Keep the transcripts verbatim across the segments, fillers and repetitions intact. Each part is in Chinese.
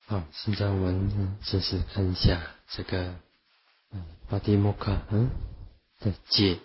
好，现在我们嗯，试试看一下这个嗯，巴蒂摩卡嗯的戒。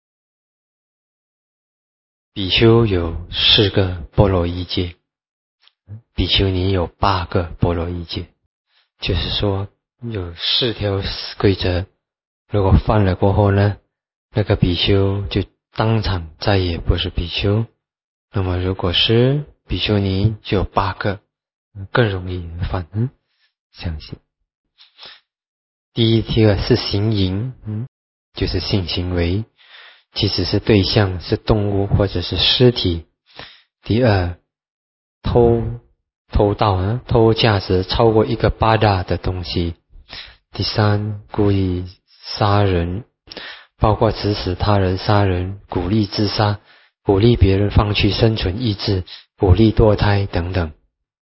比丘有四个波罗夷戒，比丘尼有八个波罗夷戒，就是说有四条规则，如果犯了过后呢，那个比丘就当场再也不是比丘。那么如果是比丘尼就有八个，更容易犯。嗯，相信。第一，第二是行淫，嗯，就是性行为，即使是对象是动物或者是尸体。第二，偷偷盗啊，偷价值超过一个巴达的东西。第三，故意杀人，包括指使他人杀人、鼓励自杀、鼓励别人放弃生存意志、鼓励堕胎等等。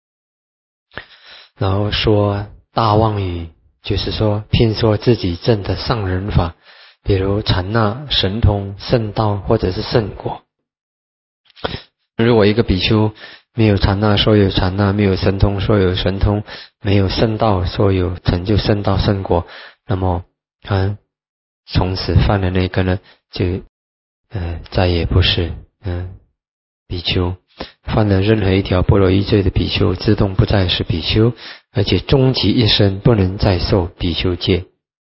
然后说大妄语，就是说骗说自己证的上人法，比如禅那、神通、圣道或者是圣果。如果一个比丘没有禅那说有禅那，没有神通说有神通，没有圣道说有成就圣道圣果，那么他从此犯了那个呢，就呃再也不是嗯、呃、比丘。犯了任何一条波罗夷罪的比丘，自动不再是比丘，而且终其一生不能再受比丘戒。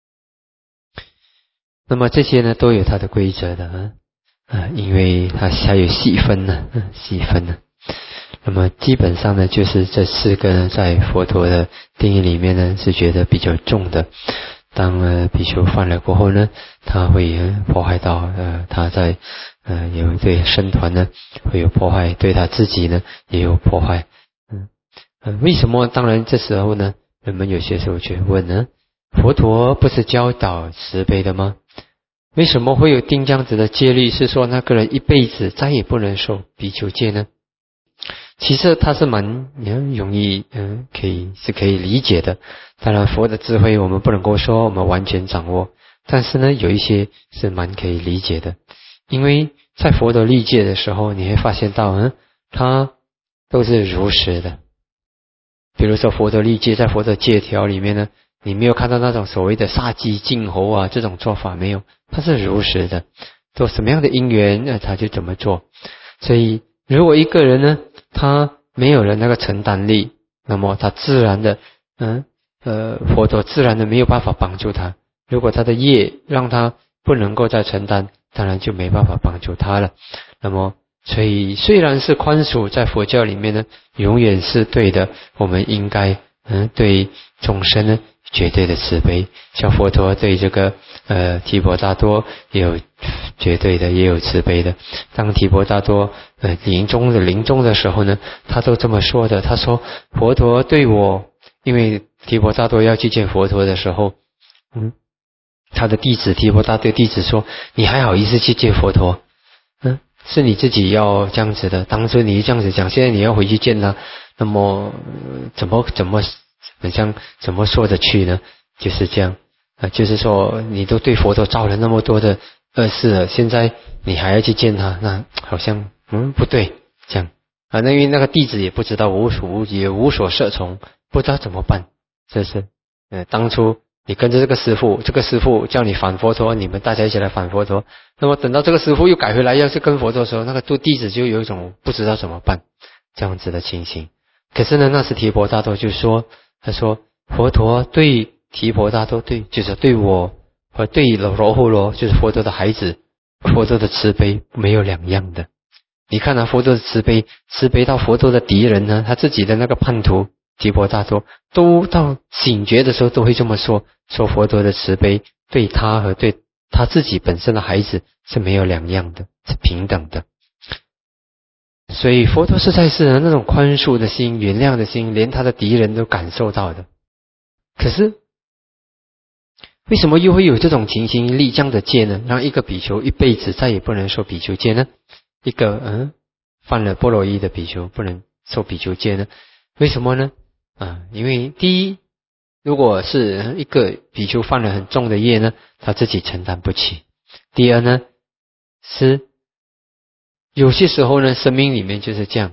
那么这些呢，都有它的规则的啊。啊，因为它还有细分呢，嗯，细分呢。那么基本上呢，就是这四个呢，在佛陀的定义里面呢，是觉得比较重的。当呃比丘犯了过后呢，他会、呃、破坏到呃他在呃有对僧团呢会有破坏，对他自己呢也有破坏。嗯，呃、为什么？当然这时候呢，人们有些时候去问呢，佛陀不是教导慈悲的吗？为什么会有定这样子的戒律，是说那个人一辈子再也不能受比丘戒呢？其实它是蛮容易嗯，可以是可以理解的。当然佛的智慧我们不能够说我们完全掌握，但是呢有一些是蛮可以理解的。因为在佛的律戒的时候，你会发现到嗯，它都是如实的。比如说佛的律戒，在佛的戒条里面呢，你没有看到那种所谓的杀鸡儆猴啊这种做法，没有，它是如实的，做什么样的因缘那他就怎么做。所以如果一个人呢，他没有了那个承担力，那么他自然的嗯呃佛陀自然的没有办法帮助他。如果他的业让他不能够再承担，当然就没办法帮助他了。那么所以虽然是宽恕，在佛教里面呢永远是对的，我们应该嗯对众生呢绝对的慈悲。像佛陀对这个呃提婆达多也有绝对的，也有慈悲的。当提婆达多呃临终的临终的时候呢，他都这么说的，他说佛陀对我，因为提婆达多要去见佛陀的时候，嗯他的弟子提婆达多弟子说，你还好意思去见佛陀？嗯，是你自己要这样子的，当初你这样子讲，现在你要回去见他，那么、呃、怎么怎么很像怎么说得去呢？就是这样啊、呃，就是说你都对佛陀造了那么多的恶事了，现在你还要去见他，那好像嗯不对，这样啊，那因为那个弟子也不知道，无所也无所适从，不知道怎么办，是不是？呃，当初你跟着这个师父，这个师父叫你反佛陀，你们大家一起来反佛陀。那么等到这个师父又改回来要去跟佛陀的时候，那个弟子就有一种不知道怎么办这样子的情形。可是呢，那时提婆达多就说，他说佛陀对提婆达多对，就是对我和对罗睺罗，就是佛陀的孩子，佛陀的慈悲没有两样的。你看啊，佛陀的慈悲，慈悲到佛陀的敌人呢，他自己的那个叛徒提婆达多，都到醒觉的时候都会这么说，说佛陀的慈悲对他和对他自己本身的孩子是没有两样的，是平等的。所以佛陀是在世人那种宽恕的心、原谅的心，连他的敌人都感受到的。可是为什么又会有这种情形立这样的戒呢？让一个比丘一辈子再也不能受比丘戒呢？一个嗯犯了波罗夷的比丘不能受比丘戒呢？为什么呢？啊，因为第一，如果是一个比丘犯了很重的业呢，他自己承担不起。第二呢，是有些时候呢，生命里面就是这样，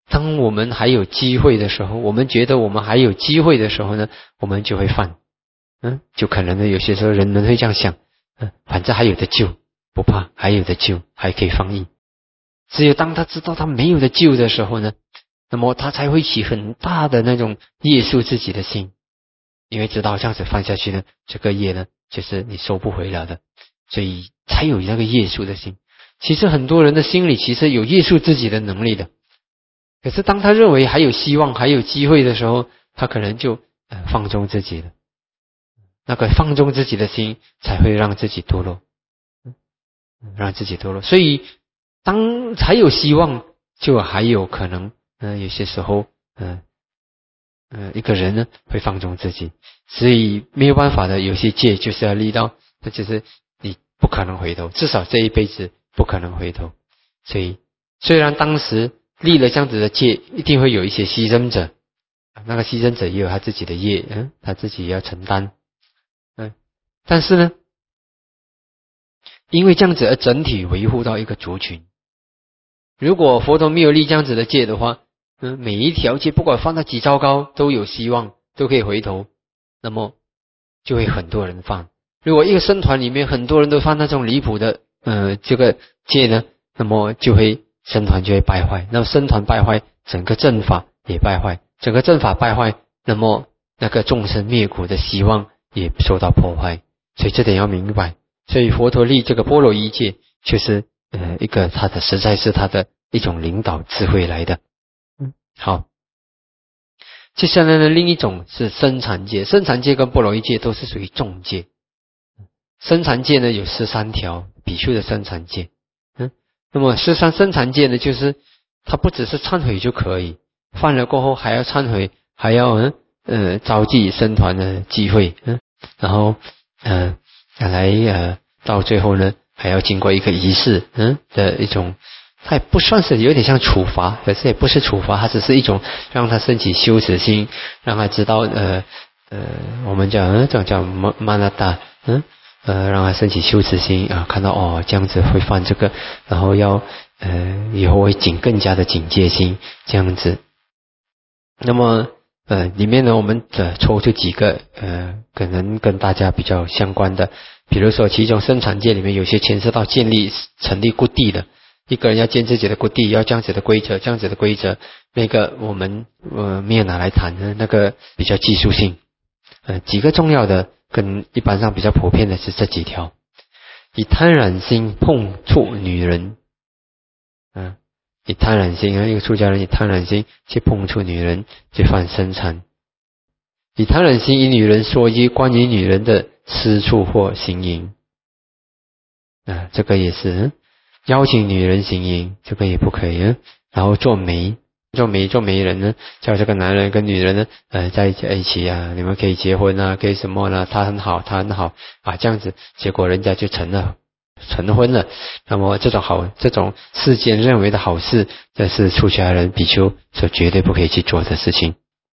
当我们还有机会的时候，我们觉得我们还有机会的时候呢，我们就会犯。嗯，就可能呢，有些时候人们会这样想，嗯，反正还有的救，不怕，还有的救，还可以放逸。只有当他知道他没有的救的时候呢，那么他才会起很大的那种约束自己的心，因为知道这样子放下去呢，这个业呢，就是你收不回来的，所以才有那个约束的心。其实很多人的心里其实有约束自己的能力的，可是当他认为还有希望、还有机会的时候，他可能就、呃、放纵自己了。那个放纵自己的心，才会让自己堕落，让自己堕落。所以，当还有希望，就还有可能，呃，有些时候，嗯、呃，呃，一个人呢会放纵自己，所以没有办法的，有些戒就是要立到，那就是你不可能回头，至少这一辈子不可能回头。所以，虽然当时立了这样子的戒，一定会有一些牺牲者，那个牺牲者也有他自己的业，嗯，他自己也要承担。嗯，但是呢，因为这样子而整体维护到一个族群。如果佛陀没有立这样子的戒的话，嗯，每一条戒不管放到几糟糕都有希望，都可以回头，那么就会很多人犯。如果一个僧团里面很多人都犯那种离谱的呃这个戒呢，那么就会僧团就会败坏，那么僧团败坏，整个正法也败坏，整个正法败坏，那么那个众生灭苦的希望也受到破坏。所以这点要明白。所以佛陀立这个波罗夷戒，就是呃一个他的实在是他的一种领导智慧来的。嗯，好。接下来呢，另一种是生禅戒，生禅戒跟波罗夷戒都是属于重戒。生禅戒呢有十三条，比丘的生禅戒。嗯，那么十三生禅戒呢，就是它不只是忏悔就可以，犯了过后还要忏悔，还要嗯呃召集僧团的机会，嗯，然后呃来呃到最后呢还要经过一个仪式，嗯的一种，它也不算是有点像处罚，可是也不是处罚，它只是一种让他升起羞耻心，让他知道呃呃我们讲嗯这种叫曼曼那达，嗯呃让他升起羞耻心啊，看到哦这样子会犯这个，然后要呃以后会警更加的警戒心这样子。那么呃，里面呢，我们呃抽出几个呃，可能跟大家比较相关的，比如说其中生产界里面有些牵涉到建立、成立谷地的，一个人要建自己的谷地，要这样子的规则，这样子的规则，那个我们呃没有拿来谈的，那个比较技术性。呃，几个重要的跟一般上比较普遍的是这几条：以贪婪心碰触女人，嗯、呃。以贪婪心啊，一个出家人以贪婪心去碰触女人，就犯生禅。以贪婪心以女人说一关于女人的私处或行淫，啊，这个也是、嗯、邀请女人行淫，这个也不可以。嗯、然后做媒，做媒做媒人呢，叫这个男人跟女人呢，呃，在一起啊，你们可以结婚啊，可以什么呢？他很好，他很好啊，这样子，结果人家就成了。成婚了，那么这种好，这种世间认为的好事，这是出家人比丘所绝对不可以去做的事情。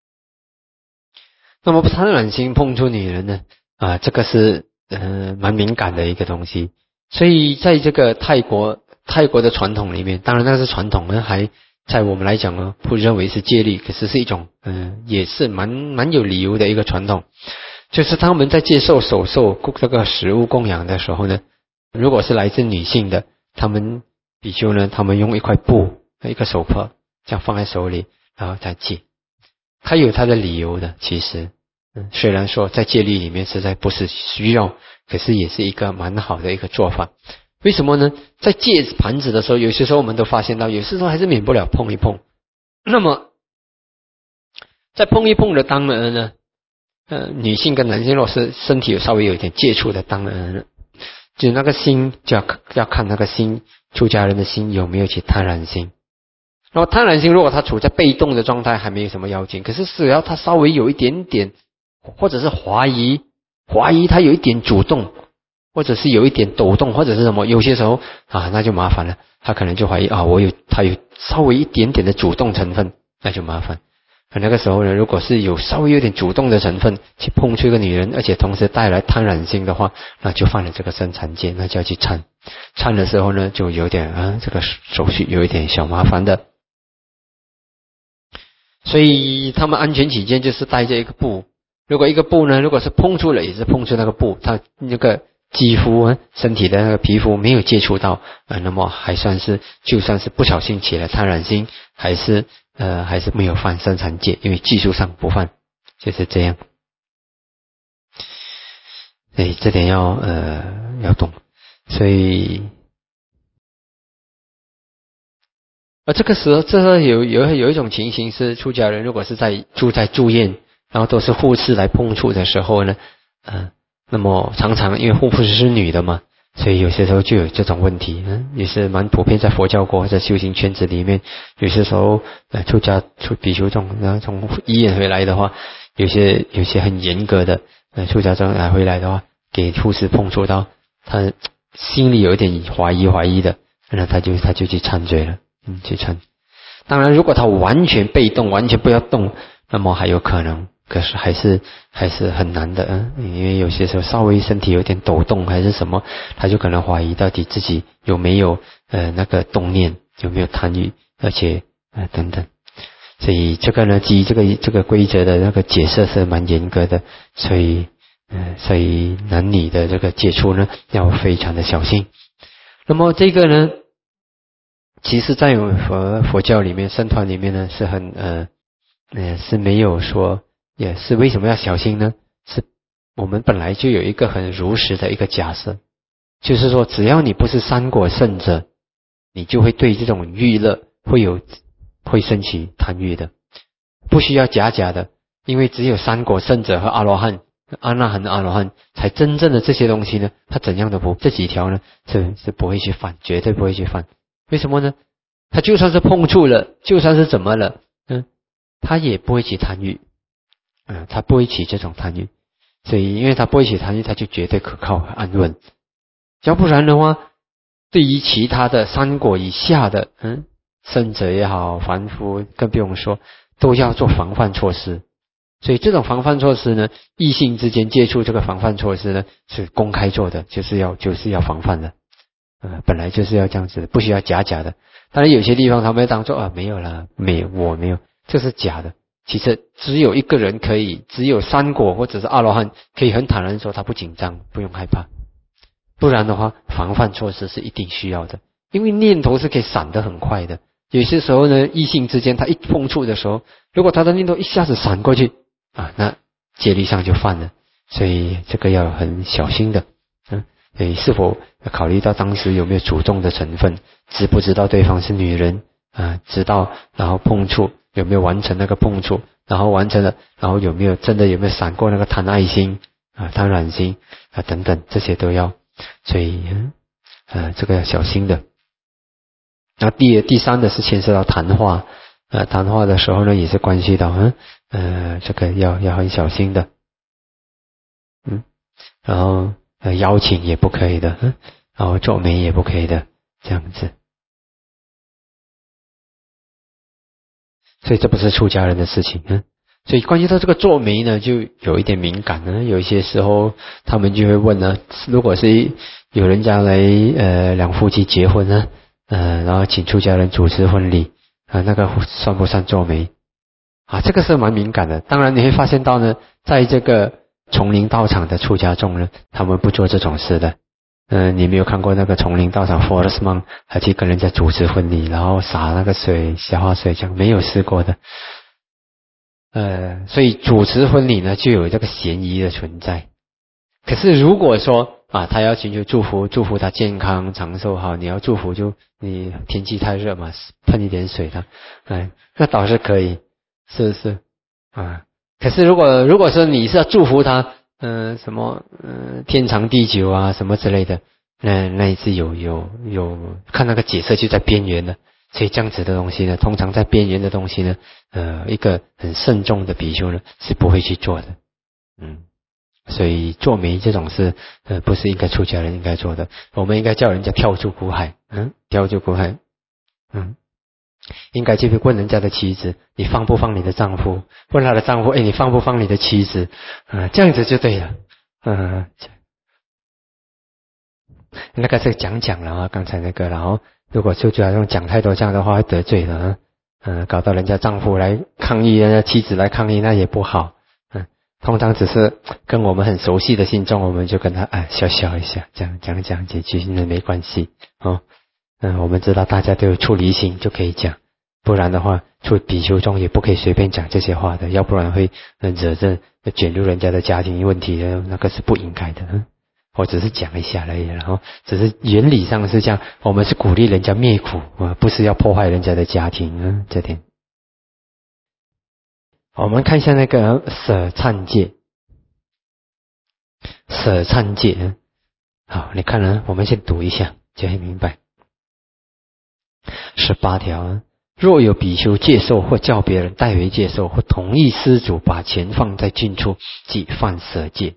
那么贪婪心碰触女人呢？啊，这个是呃蛮敏感的一个东西。所以在这个泰国泰国的传统里面，当然那是传统呢，还在我们来讲呢，不认为是戒律，可是是一种嗯、呃，也是蛮蛮有理由的一个传统，就是他们在接受手受这个食物供养的时候呢。如果是来自女性的，他们比丘呢，他们用一块布、一个手帕，这样放在手里，然后再戒。他有他的理由的，其实，嗯，虽然说在戒律里面实在不是需要，可是也是一个蛮好的一个做法。为什么呢？在戒盘子的时候，有些时候我们都发现到，有些时候还是免不了碰一碰。那么，在碰一碰的当然呢，呃，女性跟男性若是身体有稍微有一点接触的，当然呢。就那个心就要要看那个心，出家人的心有没有起贪婪心。然后贪婪心如果他处在被动的状态，还没有什么要紧，可是只要他稍微有一点点，或者是怀疑，怀疑他有一点主动，或者是有一点抖动，或者是什么，有些时候啊那就麻烦了，他可能就怀疑啊我有他有稍微一点点的主动成分，那就麻烦。那个时候呢，如果是有稍微有点主动的成分去碰触一个女人，而且同时带来贪婪心的话，那就犯了这个生禅戒，那就要去忏。忏的时候呢，就有点啊，这个手续有一点小麻烦的。 所以他们安全起见就是带着一个布，如果一个布呢，如果是碰触了，也是碰触那个布，它那个肌肤啊，身体的那个皮肤没有接触到，呃，那么还算是，就算是不小心起了贪婪心，还是呃还是没有犯生产戒，因为技术上不犯，就是这样。所以这点要呃要懂，所以。而这个时候，这时候有有有一种情形是，出家人如果是在住在住院，然后都是护士来碰触的时候呢，呃，那么常常因为护士是女的嘛，所以有些时候就有这种问题，嗯，也是蛮普遍在佛教国或者修行圈子里面，有些时候呃出家出比如从然后从医院回来的话，有些有些很严格的呃出家众来回来的话，给护士碰触到，他心里有一点怀疑怀疑的，那他就他就去忏罪了。嗯，去参。当然，如果他完全被动，完全不要动，那么还有可能，可是还是还是很难的，嗯，因为有些时候稍微身体有点抖动还是什么，他就可能怀疑到底自己有没有呃那个动念，有没有贪欲，而且呃等等。所以这个呢，基于这个这个规则的那个解释是蛮严格的，所以呃所以男女的这个接触呢要非常的小心。那么这个呢？其实在我们佛佛教里面僧团里面呢是很呃呃是没有说，也是为什么要小心呢？是我们本来就有一个很如实的一个假设，就是说只要你不是三果圣者，你就会对这种欲乐会有会升起贪欲的，不需要假假的，因为只有三果圣者和阿罗汉阿那含的阿罗汉才真正的这些东西呢，他怎样的不这几条呢是是不会去犯，绝对不会去犯。为什么呢？他就算是碰触了，就算是怎么了，嗯，他也不会起贪欲，嗯，他不会起这种贪欲，所以因为他不会起贪欲，他就绝对可靠安稳。要不然的话，对于其他的三果以下的，嗯，圣者也好，凡夫更不用说，都要做防范措施。所以这种防范措施呢，异性之间接触这个防范措施呢，是公开做的，就是要就是要防范的。呃，本来就是要这样子，不需要假假的。当然有些地方他们会当做啊没有啦，没有我没有，这是假的。其实只有一个人可以，只有三果或者是阿罗汉可以很坦然说他不紧张，不用害怕。不然的话，防范措施是一定需要的，因为念头是可以闪得很快的。有些时候呢，异性之间他一碰触的时候，如果他的念头一下子闪过去啊，那戒律上就犯了。所以这个要很小心的。嗯。诶，是否考虑到当时有没有主动的成分？知不知道对方是女人啊？知道，然后碰触有没有完成那个碰触？然后完成了，然后有没有真的有没有闪过那个贪爱心啊、贪婪心啊等等，这些都要。所以，呃，这个要小心的。然后第第三的是牵涉到谈话，呃，谈话的时候呢，也是关系到，嗯，呃，这个要要很小心的，嗯，然后。呃，邀请也不可以的，嗯，然后皱眉也不可以的，这样子。所以这不是出家人的事情，嗯。所以关于到这个皱眉呢，就有一点敏感呢。有一些时候他们就会问呢，如果是有人家来呃两夫妻结婚呢，呃，然后请出家人主持婚礼啊、呃，那个算不算皱眉啊？这个是蛮敏感的。当然你会发现到呢，在这个丛林道场的出家众呢，他们不做这种事的。嗯、呃，你没有看过那个丛林道场 Forest Monk 还去跟人家主持婚礼，然后洒那个水、消化水，这样没有试过的。呃，所以主持婚礼呢，就有这个嫌疑的存在。可是如果说啊，他要寻求祝福，祝福他健康长寿，好，你要祝福就你天气太热嘛，喷一点水他，哎，那倒是可以，是不是啊？可是如果如果说你是要祝福他，嗯、呃，什么嗯、呃、天长地久啊什么之类的，那那也是有有有看那个解释就在边缘的。所以这样子的东西呢，通常在边缘的东西呢，呃，一个很慎重的比丘呢是不会去做的，嗯，所以做媒这种事，呃，不是应该出家人应该做的，我们应该叫人家跳出苦海，嗯，跳出苦海，嗯，应该去问人家的妻子，你放不放你的丈夫？问他的丈夫，哎，你放不放你的妻子？啊、呃，这样子就对了，嗯、呃，那个是讲讲了啊，刚才那个，然后如果出家人讲太多这样的话会得罪的啊。 嗯，搞到人家丈夫来抗议，人家妻子来抗议，那也不好。嗯，通常只是跟我们很熟悉的信众，我们就跟他哎笑笑一下，这样讲讲几句，那没关系哦。嗯，我们知道大家都有出离心，就可以讲。不然的话，出比丘中也不可以随便讲这些话的，要不然会惹着卷入人家的家庭问题的，那个是不应该的。嗯，我只是讲一下而已，然后只是原理上是这样，我们是鼓励人家灭苦啊，不是要破坏人家的家庭。嗯，这点。我们看一下那个舍忏戒，舍忏戒。好，你看呢，我们先读一下，就会明白。十八条。若有比丘借受或叫别人代为借受，或同意施主把钱放在近处，即犯舍戒。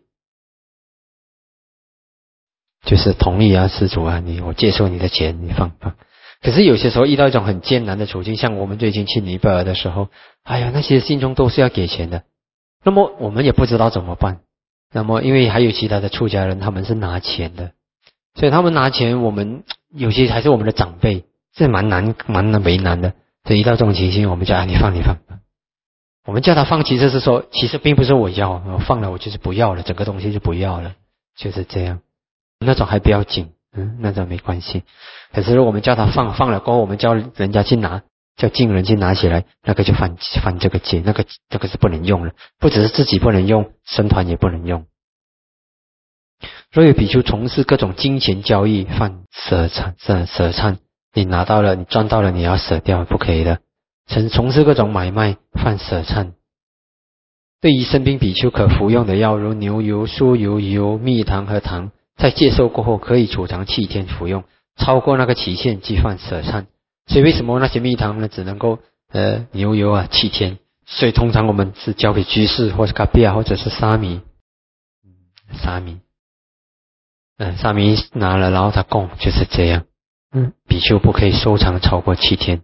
就是同意啊，施主啊，你我借受你的钱，你放放。可是有些时候遇到一种很艰难的处境，像我们最近去尼泊尔的时候，哎呀，那些信众都是要给钱的，那么我们也不知道怎么办。那么因为还有其他的出家人，他们是拿钱的，所以他们拿钱，我们有些还是我们的长辈，是蛮难蛮难为难的。所以遇到这种情形，我们就啊，你放你放。我们叫他放，其实是说，其实并不是我要，我放了我就是不要了，整个东西就不要了，就是这样。那种还不要紧，嗯，那种没关系。可是如果我们叫他放，放了过后，我们叫人家去拿，叫近人去拿起来，那个就犯犯这个戒，那个这个是不能用了。不只是自己不能用，僧团也不能用。若有比丘从事各种金钱交易，犯舍忏，舍舍忏。你拿到了，你赚到了，你要舍掉，不可以的。从从事各种买卖，犯舍忏。对于生病比丘可服用的药，如牛油、酥油、油、蜜糖和糖，在戒受过后可以储藏七天服用，超过那个期限即犯舍忏。所以为什么那些蜜糖呢，只能够呃牛油啊七天？所以通常我们是交给居士或是卡比亚或者是沙弥，沙弥，嗯，沙弥拿了，然后他供，就是这样。嗯，比丘不可以收藏超过七天。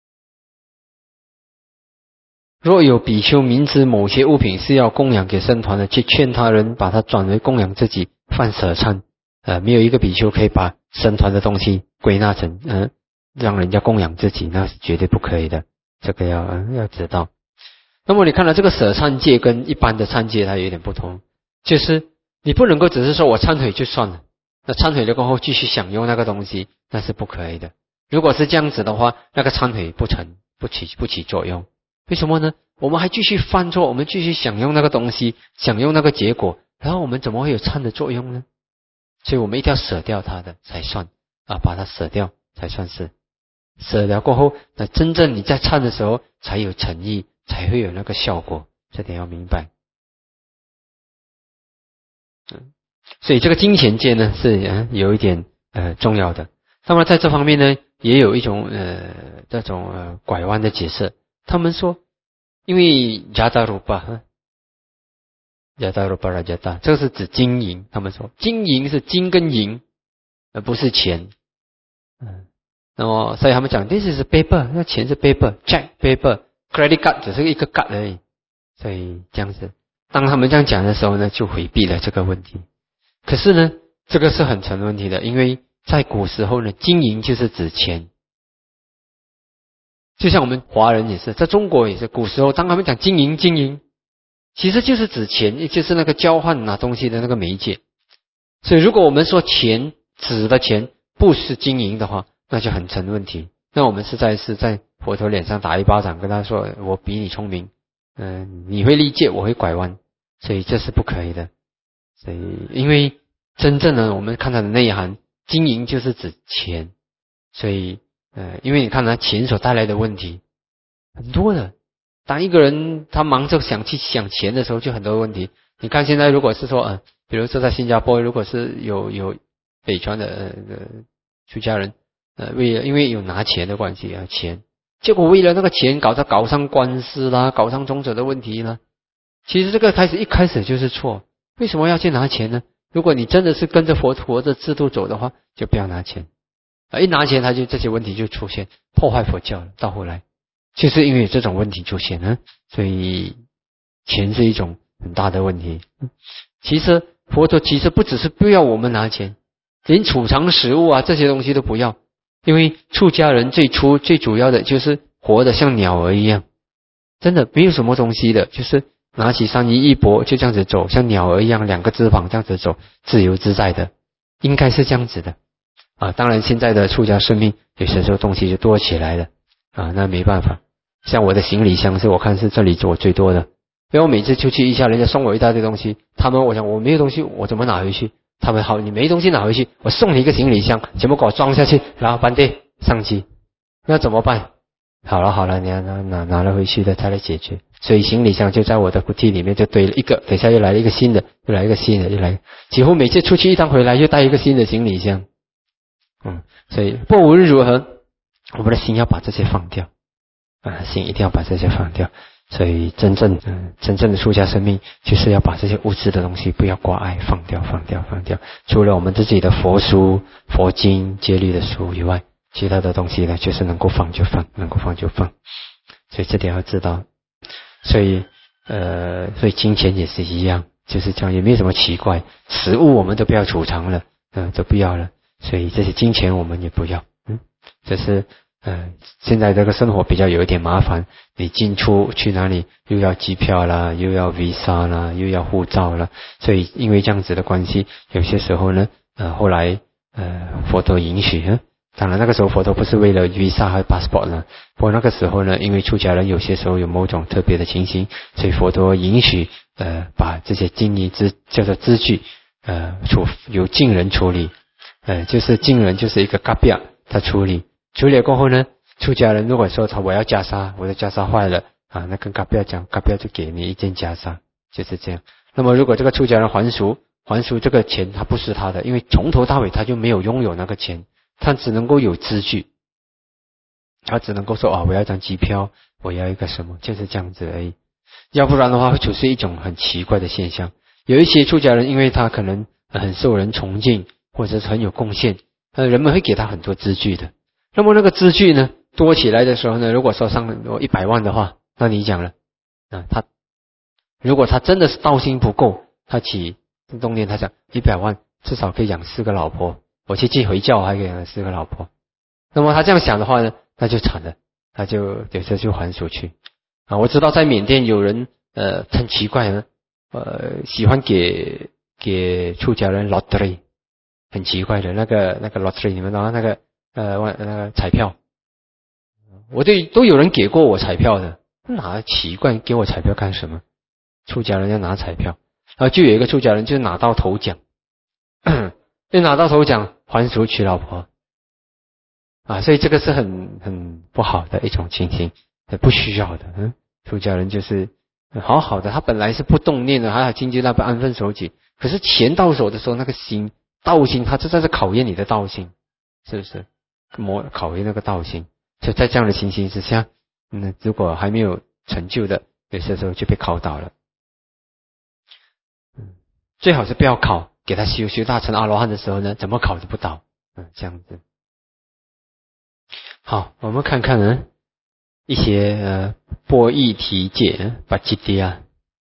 若有比丘明知某些物品是要供养给僧团的，去劝他人把它转为供养自己，犯舍忏。呃，没有一个比丘可以把僧团的东西归纳成嗯、呃、让人家供养自己，那是绝对不可以的。这个要、呃、要知道。那么你看到这个舍忏戒跟一般的忏戒它有点不同，就是你不能够只是说我忏悔就算了，那忏悔了过后继续享用那个东西，那是不可以的。如果是这样子的话，那个忏悔不成，不起不起作用。为什么呢？我们还继续犯错，我们继续享用那个东西，享用那个结果，然后我们怎么会有忏的作用呢？所以我们一定要舍掉它的才算啊，把它舍掉才算是舍掉过后，那真正你在忏的时候才有诚意，才会有那个效果，这点要明白。嗯，所以这个金钱戒呢是、呃、有一点呃重要的。那么在这方面呢，也有一种呃这种呃拐弯的解释。他们说，因为加达鲁巴，加达鲁巴拉加达，这个是指金银。他们说金银是金跟银，而不是钱。嗯，那么所以他们讲 this is paper， 那钱是 paper，check paper，credit card 只是一个 card 而已。所以这样子，当他们这样讲的时候呢，就回避了这个问题。可是呢，这个是很成问题的，因为在古时候呢，金银就是指钱。就像我们华人也是，在中国也是，古时候当他们讲金银金银，其实就是指钱，也就是那个交换拿东西的那个媒介。所以如果我们说钱指的钱不是金银的话，那就很成问题。那我们实在是在佛陀脸上打一巴掌，跟他说我比你聪明，嗯、呃，你会理解，我会拐弯，所以这是不可以的。所以因为真正的我们看它的内涵，金银就是指钱，所以呃，因为你看他钱所带来的问题很多的。当一个人他忙着想去想钱的时候，就很多问题。你看现在如果是说呃，比如说在新加坡，如果是有有北传的呃出家人，呃，为了因为有拿钱的关系啊，钱，结果为了那个钱搞到搞上官司啦，搞上种种的问题啦。其实这个开始一开始就是错，为什么要去拿钱呢？如果你真的是跟着佛陀的制度走的话，就不要拿钱。一拿钱，他就这些问题就出现，破坏佛教了。到后来，就是因为这种问题出现呢，所以钱是一种很大的问题。其实佛陀其实不只是不要我们拿钱，连储藏食物啊这些东西都不要，因为出家人最初最主要的就是活的像鸟儿一样，真的没有什么东西的，就是拿起三衣一钵就这样子走，像鸟儿一样，两个翅膀这样子走，自由自在的，应该是这样子的啊。当然现在的出家生命有些时候东西就多起来了啊，那没办法。像我的行李箱是我看是这里做最多的，因为我每次出去一下，人家送我一大堆东西，他们我想我没有东西我怎么拿回去，他们好你没东西拿回去，我送你一个行李箱，全部给我装下去，然后搬队上机，那怎么办？好了好了，你要拿拿拿了回去的再来解决。所以行李箱就在我的梯里面就堆了一个，等一下又来了一个新的，又来一个新的，又来，几乎每次出去一趟回来又带一个新的行李箱。嗯，所以不无论如何，我们的心要把这些放掉啊，心一定要把这些放掉。所以真正嗯真正的出家生命就是要把这些物质的东西不要挂碍，放掉放掉放掉。除了我们自己的佛书、佛经、戒律的书以外，其他的东西呢，就是能够放就放，能够放就放。所以这点要知道。所以呃，所以金钱也是一样，就是这样，也没有什么奇怪。食物我们都不要储藏了，嗯、呃，都不要了。所以这些金钱我们也不要，嗯，这是呃，现在这个生活比较有一点麻烦，你进出去哪里又要机票啦，又要 visa 啦，又要护照啦，所以因为这样子的关系，有些时候呢，呃，后来呃，佛陀允许，嗯。当然那个时候佛陀不是为了 visa 和 passport 呢，不过那个时候呢，因为出家人有些时候有某种特别的情形，所以佛陀允许呃把这些金银资叫做资具呃处由净人处理，呃就是净人就是一个嘎比亚他处理，处理了过后呢，出家人如果说他我要袈裟，我的袈裟坏了啊，那跟嘎比亚讲，嘎比亚就给你一件袈裟，就是这样。那么如果这个出家人还俗，还俗这个钱他不是他的，因为从头到尾他就没有拥有那个钱。他只能够有资具，他只能够说啊，我要一张机票，我要一个什么，就是这样子而已。要不然的话，会出现一种很奇怪的现象。有一些出家人，因为他可能很受人崇敬，或者是很有贡献，呃，人们会给他很多资具的。那么那个资具呢，多起来的时候呢，如果说上一百万的话，那你讲了啊，他如果他真的是道心不够，他起动念，他讲一百万至少可以养四个老婆。我去寄回教还给了四个老婆，那么他这样想的话呢，那就惨了，他就有时候就还俗去啊。我知道在缅甸有人呃很奇怪呢，呃喜欢给给出家人 lottery， 很奇怪的那个那个 lottery， 你们知道那个呃那个彩票，我对都有人给过我彩票的，哪奇怪给我彩票干什么？出家人要拿彩票，然后就有一个出家人就拿到头奖。一拿到头奖还俗娶老婆啊，所以这个是很很不好的一种情形，不需要的。嗯，出家人就是好好的，他本来是不动念的，还好经济那不安分守己，可是钱到手的时候，那个心道心，他这在是考验你的道心，是不是？磨考验那个道心，所以在这样的情形之下，嗯，如果还没有成就的，有些时候就被考倒了。嗯，最好是不要考。给他修修大成阿罗汉的时候呢，怎么考都不倒，嗯，这样子。好，我们看看呢一些呃波义题解把吉迪啊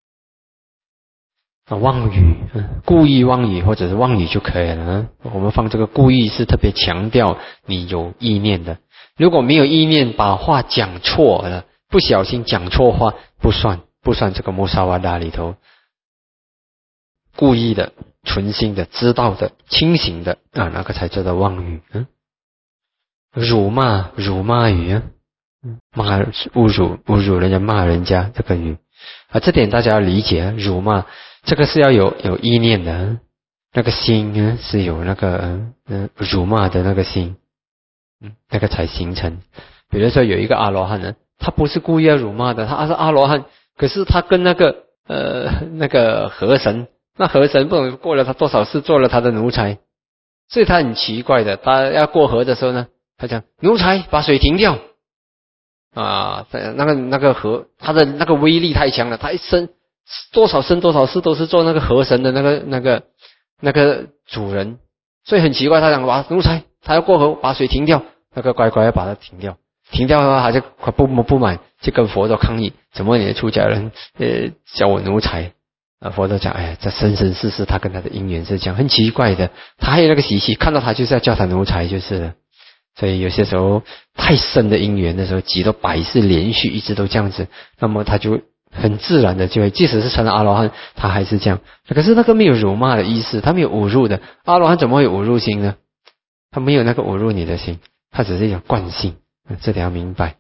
啊妄语，嗯，故意妄语或者是妄语就可以了。我们放这个故意是特别强调你有意念的，如果没有意念，把话讲错了，不小心讲错话，不算不算这个摩萨瓦达里头。故意的、存心的、知道的、清醒的啊，那个才叫做妄语。嗯，辱骂、辱骂语啊，骂侮辱、侮辱人家、骂人家这个语啊，这点大家要理解。辱骂这个是要有有意念的，那个心呢是有那个嗯、呃、辱骂的那个心，嗯，那个才形成。比如说有一个阿罗汉呢，他不是故意要辱骂的，他是阿罗汉，可是他跟那个呃那个河神。那河神不懂过了他多少次做了他的奴才，所以他很奇怪的，他要过河的时候呢，他讲奴才把水停掉啊，那个那个河他的那个威力太强了，他一生多少生多少次都是做那个河神的那个那个那个主人，所以很奇怪，他讲把奴才他要过河把水停掉，那个乖乖要把它停掉，停掉的话他就不不满，就跟佛陀抗议，怎么你的出家人呃叫我奴才？啊，佛陀讲，哎呀，这生生世世他跟他的因缘是这样，很奇怪的。他还有那个习气，看到他就是要叫他奴才就是了。 所以有些时候太深的因缘的时候，几多百世连续一直都这样子，那么他就很自然的就会，即使是成了阿罗汉，他还是这样。可是那个没有辱骂的意思，他没有侮辱的，阿罗汉怎么会有侮辱心呢？他没有那个侮辱你的心，他只是一种惯性，嗯，这点要明白。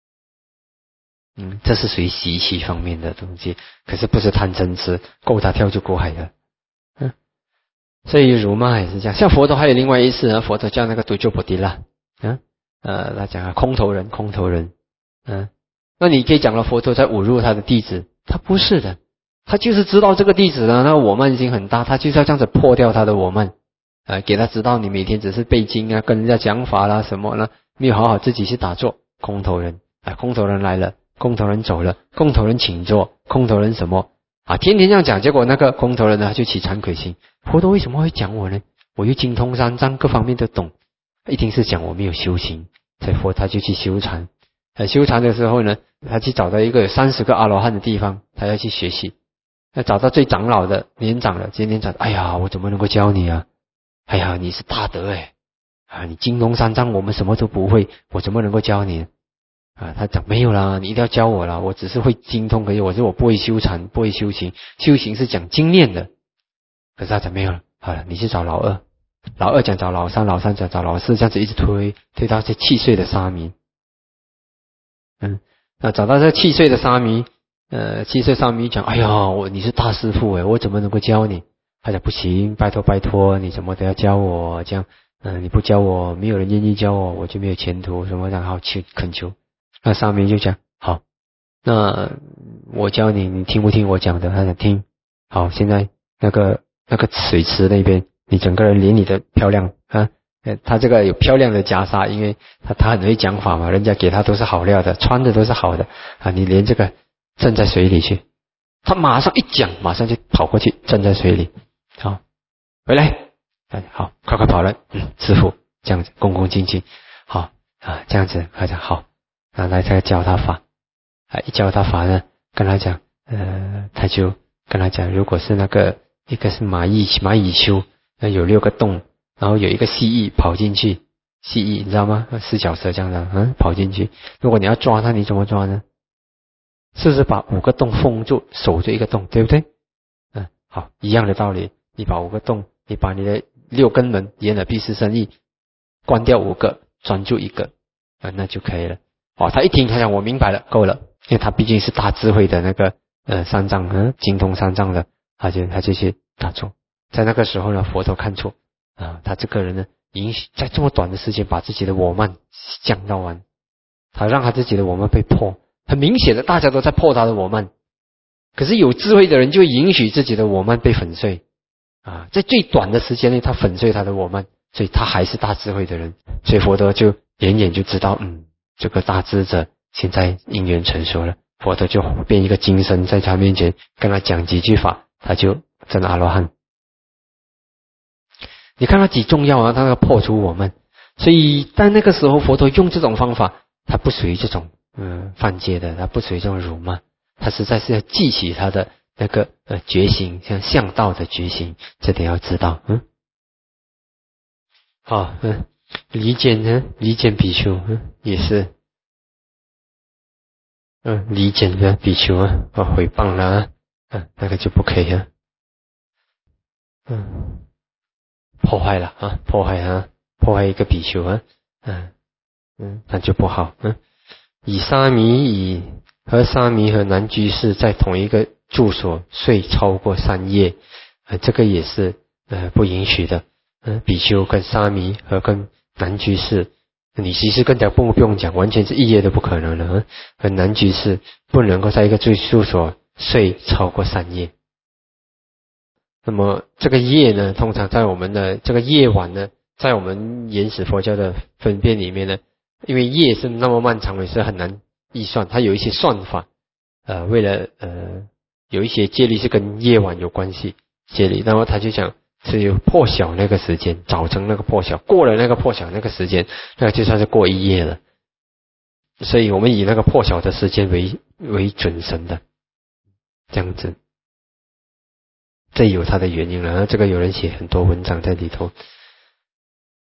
嗯，这是属于习气方面的东西，可是不是贪嗔痴，够他跳就过海了。嗯，所以辱骂也是这样。像佛陀还有另外一次，佛陀叫那个独鸠菩提啦，嗯，呃，他讲啊，空头人，空头人，嗯，那你可以讲了，佛陀在侮辱他的弟子，他不是的，他就是知道这个弟子呢，那个我慢心很大，他就是要这样子破掉他的我慢，呃，给他知道你每天只是背经啊，跟人家讲法啦什么呢，没有好好自己去打坐，空头人啊，空头人来了。空头人走了，空头人请坐，空头人什么啊？天天这样讲，结果那个空头人呢就起惭愧心。佛陀为什么会讲我呢？我又精通三藏，各方面都懂，一定是讲我没有修行。所以佛他就去修禅。呃，修禅的时候呢，他去找到一个有三十个阿罗汉的地方，他要去学习。那找到最长老的年长的，今天长，哎呀，我怎么能够教你啊？哎呀，你是大德哎，啊，你精通三藏，我们什么都不会，我怎么能够教你？啊，他讲没有啦，你一定要教我啦，我只是会精通，可以，我是我不会修禅，不会修行，修行是讲经验的。可是他讲没有了，好了，你去找老二，老二讲找老三，老三讲找老四，这样子一直推，推到这七岁的沙弥。嗯，那找到这七岁的沙弥，呃，七岁沙弥讲，哎呀，我你是大师父诶，我怎么能够教你？他讲不行，拜托拜托，你怎么都要教我，这样，嗯、呃，你不教我，没有人愿意教我，我就没有前途，什么然后去恳求。那沙弥就讲好，那我教你，你听不听我讲的？他讲听。好，现在那个那个水池那边，你整个人连你的漂亮啊，他这个有漂亮的袈裟，因为他他很会讲法嘛，人家给他都是好料的，穿的都是好的啊，你连这个浸在水里去。他马上一讲，马上就跑过去浸在水里。好，回来，好，快快跑了，嗯，师父这样子恭恭敬敬，好啊，这样子他讲好。然后来再教他法，啊，一教他法呢，跟他讲，呃，他就跟他讲，如果是那个一个是蚂蚁蚂蚁丘，那有六个洞，然后有一个蜥蜴跑进去，蜥蜴你知道吗？四脚蛇这样的，嗯，跑进去，如果你要抓它，你怎么抓呢？是不是把五个洞封住，守着一个洞，对不对？嗯，好，一样的道理，你把五个洞，你把你的六根门眼耳鼻舌身意关掉五个，专注一个，啊，那就可以了。哦，他一听，他讲我明白了，够了，因为他毕竟是大智慧的那个呃三藏，嗯，精通三藏的，他就他就去打坐。在那个时候呢，佛陀看出啊，他这个人呢，允许在这么短的时间把自己的我慢降到完，他让他自己的我慢被破，很明显的大家都在破他的我慢，可是有智慧的人就允许自己的我慢被粉碎啊，在最短的时间内，他粉碎他的我慢，所以他还是大智慧的人，所以佛陀就远远就知道，嗯。这个大智者现在因缘成熟了，佛陀就变一个金身在他面前跟他讲几句法，他就成了阿罗汉。你看他几重要啊，他要破除我们，所以但那个时候佛陀用这种方法，他不属于这种嗯犯戒的，他不属于这种辱骂，他实在是要记起他的那个呃觉醒，像向道的觉醒，这点要知道。嗯，好，嗯。离间呢？离间比丘，嗯，也是，嗯，离间的比丘啊，啊，诽谤了啊，嗯，那个就不可以啊，嗯，破坏了啊，破坏啊，破坏一个比丘啊，嗯嗯，那就不好，嗯，以沙弥以和沙弥和男居士在同一个住所睡超过三夜，呃，这个也是呃不允许的，嗯，比丘跟沙弥和跟男居士，你其实更加不不用讲，完全是一夜都不可能的。和男居士不能够在一个住宿所睡超过三夜。那么这个夜呢，通常在我们的这个夜晚呢，在我们原始佛教的分辨里面呢，因为夜是那么漫长，也是很难计算，它有一些算法，呃，为了呃有一些戒律是跟夜晚有关系戒律，那么他就讲。是有破晓那个时间，早晨那个破晓，过了那个破晓那个时间，那个就算是过一夜了。所以我们以那个破晓的时间为为准绳的，这样子，这有它的原因了。这个有人写很多文章在里头。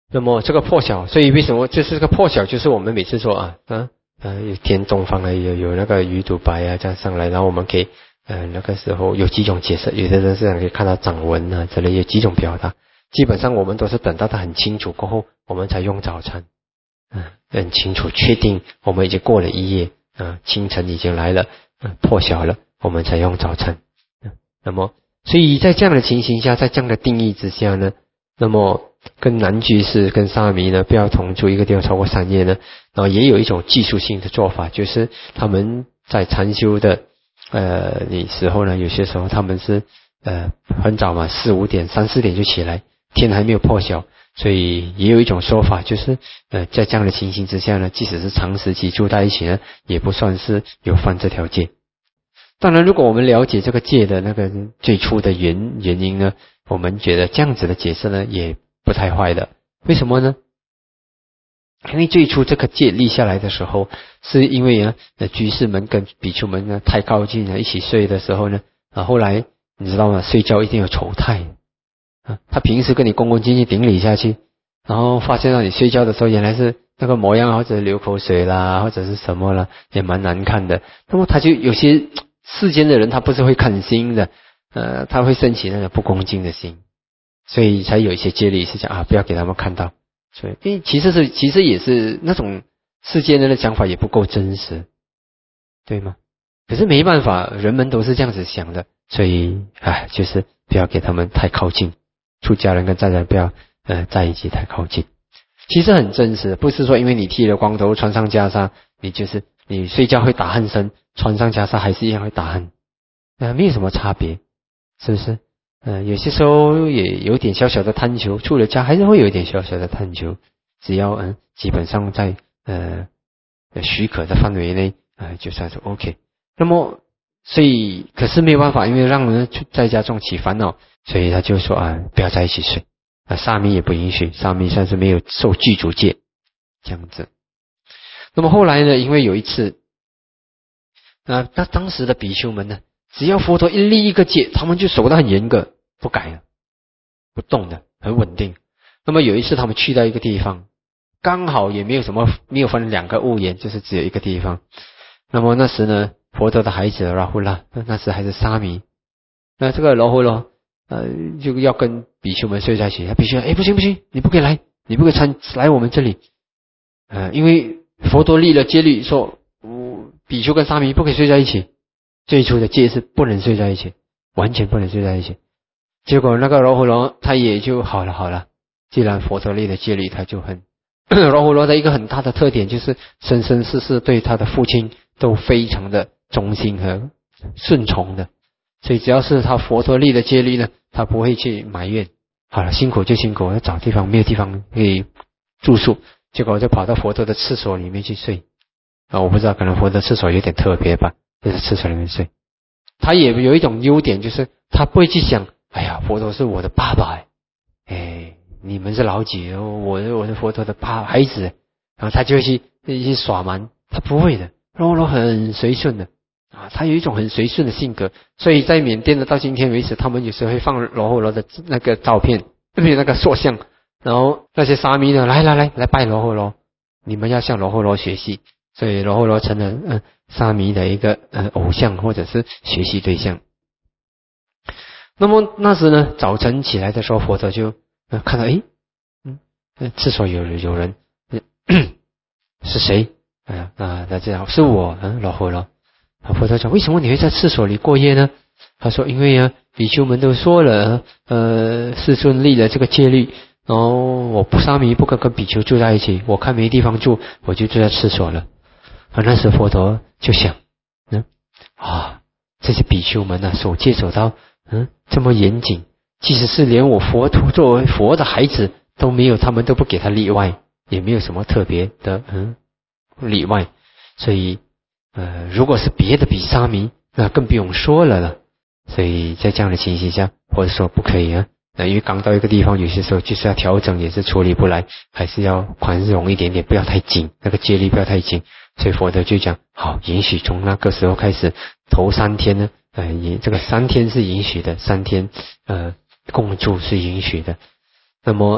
那么这个破晓，所以为什么就是这个破晓，就是我们每次说啊啊啊，有天东方啊，有有那个鱼肚白啊这样上来，然后我们可以呃那个时候有几种解释，有的人是可以看到掌纹啊之类，有几种表达。基本上我们都是等到它很清楚过后，我们才用早餐。嗯，很清楚，确定我们已经过了一夜，嗯，清晨已经来了，嗯，破晓了，我们才用早餐。嗯，那么，所以在这样的情形下，在这样的定义之下呢，那么跟男居士跟沙弥呢，不要同住一个地方超过三夜呢，然后也有一种技术性的做法，就是他们在禅修的呃你时候呢，有些时候他们是呃很早嘛，四五点、三四点就起来，天还没有破晓。所以也有一种说法，就是呃，在这样的情形之下呢，即使是长时期住在一起呢，也不算是有犯这条戒。当然，如果我们了解这个戒的那个最初的原原因呢，我们觉得这样子的解释呢，也不太坏的。为什么呢？因为最初这个戒立下来的时候，是因为呢，呃，居士们跟比丘们呢太靠近了，一起睡的时候呢，啊，后来你知道吗？睡觉一定有丑态。啊，他平时跟你恭恭敬敬顶礼下去，然后发现到你睡觉的时候原来是那个模样，或者流口水啦，或者是什么啦，也蛮难看的。那么他就有些世间的人，他不是会看心的，呃，他会升起那个不恭敬的心，所以才有一些戒律是讲啊，不要给他们看到。所以，因为其实是其实也是那种世间人的讲法也不够真实，对吗？可是没办法，人们都是这样子想的，所以哎，就是不要给他们太靠近。出家人跟在家人不要呃在一起太靠近，其实很真实，不是说因为你剃了光头穿上袈裟，你就是你睡觉会打鼾声，穿上袈裟还是一样会打鼾，呃没有什么差别，是不是？呃有些时候也有点小小的贪求，出了家还是会有一点小小的贪求，只要嗯基本上在呃许可的范围内呃就算是 OK。那么所以可是没有办法，因为让人在家中起烦恼。所以他就说啊，不要在一起睡啊，沙弥也不允许，沙弥算是没有受具足戒这样子。那么后来呢，因为有一次，啊，那当时的比丘们呢，只要佛陀一立一个戒，他们就守得很严格，不改了，不动的，很稳定。那么有一次他们去到一个地方，刚好也没有什么，没有分两个屋檐，就是只有一个地方。那么那时呢，佛陀的孩子拉呼拉，那时还是沙弥，那这个罗呼罗。呃，就要跟比丘们睡在一起，他比丘哎不行不行，你不可以来，你不可以参来我们这里，呃，因为佛陀立了戒律说，嗯，比丘跟沙弥不可以睡在一起，最初的戒是不能睡在一起，完全不能睡在一起。结果那个罗睺罗他也就好了好了，既然佛陀立了戒律，他就很罗睺罗的一个很大的特点就是生生世世对他的父亲都非常的忠心和顺从的。所以只要是他佛陀立的戒律呢，他不会去埋怨。好了，辛苦就辛苦，要找地方没有地方可以住宿，结果就跑到佛陀的厕所里面去睡。啊，我不知道，可能佛陀的厕所有点特别吧，就在厕所里面睡。他也有一种优点，就是他不会去想，哎呀，佛陀是我的爸爸，哎，你们是老几，我是我是佛陀的爸孩子，然后他就会去去耍蛮，他不会的，罗罗很随顺的。啊，他有一种很随顺的性格，所以在缅甸的到今天为止，他们有时候会放罗睺罗的那个照片，特别那个塑像，然后那些沙弥呢，来来来来拜罗睺罗，你们要向罗睺罗学习，所以罗睺罗成了嗯、呃、沙弥的一个呃偶像或者是学习对象。那么那时呢，早晨起来的时候，佛陀就、呃、看到诶，嗯，厕所有有人，是谁？啊啊，那这样是我，嗯，罗睺罗。佛陀讲，为什么你会在厕所里过夜呢？他说，因为啊，比丘们都说了，呃，世尊立了这个戒律，然后我不沙弥不可跟比丘住在一起，我看没地方住，我就住在厕所了。而那时佛陀就想，嗯啊，这些比丘们啊，守戒守到嗯这么严谨，即使是连我佛陀作为佛的孩子都没有，他们都不给他例外，也没有什么特别的嗯例外，所以。呃，如果是别的比沙弥，那更不用说了了。所以在这样的情形下，或者说不可以啊，那因为刚到一个地方，有些时候就是要调整，也是处理不来，还是要宽容一点点，不要太紧，那个戒律不要太紧。所以佛陀就讲，好，允许从那个时候开始，头三天呢，呃，也这个三天是允许的，三天呃共住是允许的。那么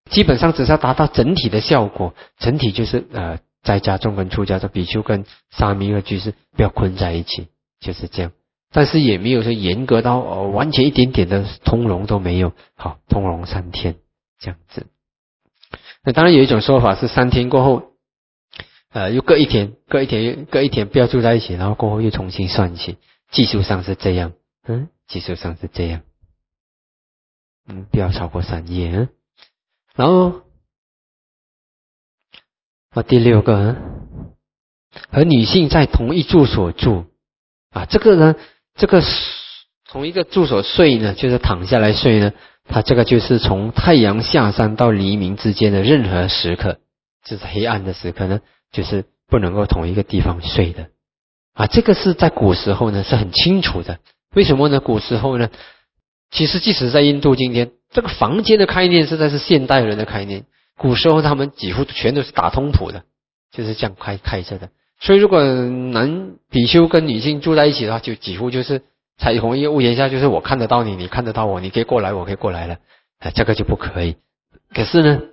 基本上只是要达到整体的效果，整体就是呃在家众跟出家的比丘跟沙弥和居士不要困在一起，就是这样。但是也没有说严格到哦完全一点点的通融都没有，好通融三天这样子。那当然有一种说法是三天过后，呃又各一天，各一天各一天不要住在一起，然后过后又重新算起，技术上是这样，嗯，技术上是这样，嗯，不要超过三夜，嗯，然后啊第六个，嗯，和女性在同一住所住啊，这个呢，这个同一个住所睡呢，就是躺下来睡呢，它这个就是从太阳下山到黎明之间的任何时刻，就是黑暗的时刻呢，就是不能够同一个地方睡的啊。这个是在古时候呢是很清楚的，为什么呢？古时候呢，其实即使在印度今天，这个房间的概念实在是现代人的概念，古时候他们几乎全都是打通铺的，就是这样开开着的。所以如果男比丘跟女性住在一起的话，就几乎就是在同一个屋檐下，就是我看得到你，你看得到我，你可以过来，我可以过来了，啊，这个就不可以。可是呢，